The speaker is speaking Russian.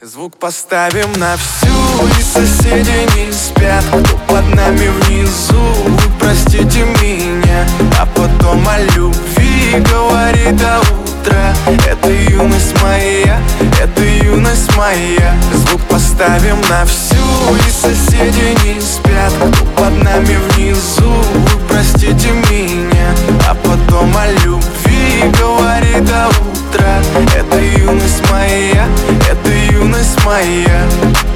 Звук поставим на всю, и соседи не спят. Кто под нами внизу, вы простите меня. А потом о любви говорит до утра. Это юность моя, это юность моя. Звук поставим на всю, и соседи не спят. Кто под нами внизу, вы простите меня. А потом о любви говорит до утра. Это юность моя, это юность моя.